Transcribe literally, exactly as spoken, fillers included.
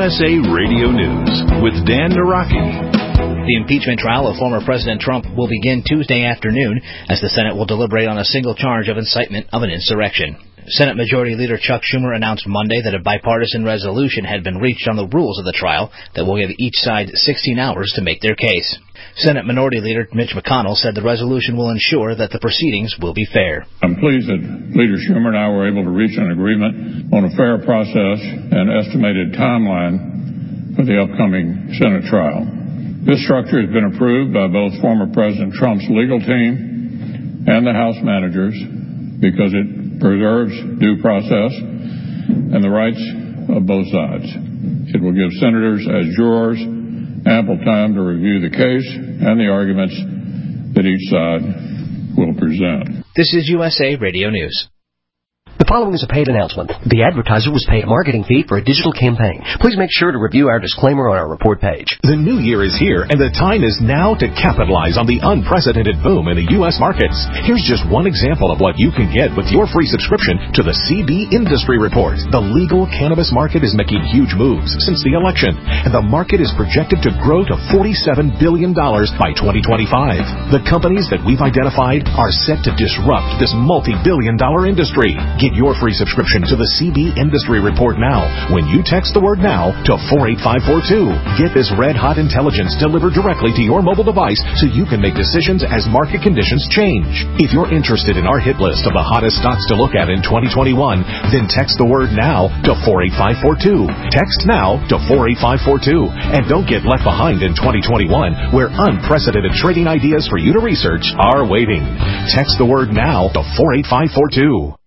S A Radio News with Dan Naraki. The impeachment trial of former President Trump will begin Tuesday afternoon as the Senate will deliberate on a single charge of incitement of an insurrection. Senate Majority Leader Chuck Schumer announced Monday that a bipartisan resolution had been reached on the rules of the trial that will give each side sixteen hours to make their case. Senate Minority Leader Mitch McConnell said the resolution will ensure that the proceedings will be fair. I'm pleased that Leader Schumer and I were able to reach an agreement on a fair process and estimated timeline for the upcoming Senate trial. This structure has been approved by both former President Trump's legal team and the House managers because it preserves due process and the rights of both sides. It will give senators as jurors ample time to review the case and the arguments that each side will present. This is U S A Radio News. The following is a paid announcement. The advertiser was paid a marketing fee for a digital campaign. Please make sure to review our disclaimer on our report page. The new year is here, and the time is now to capitalize on the unprecedented boom in the U S markets. Here's just one example of what you can get with your free subscription to the C B Industry Report. The legal cannabis market is making huge moves since the election, and the market is projected to grow to forty-seven billion dollars by twenty twenty-five. The companies that we've identified are set to disrupt this multi-billion dollar industry. Get your free subscription to the C B Industry Report now when you text the word NOW to four eight five four two. Get this red-hot intelligence delivered directly to your mobile device so you can make decisions as market conditions change. If you're interested in our hit list of the hottest stocks to look at in twenty twenty-one, then text the word NOW to four eight five four two. Text NOW to four eight five four two. And don't get left behind in twenty twenty-one, where unprecedented trading ideas for you to research are waiting. Text the word NOW to four eight five four two.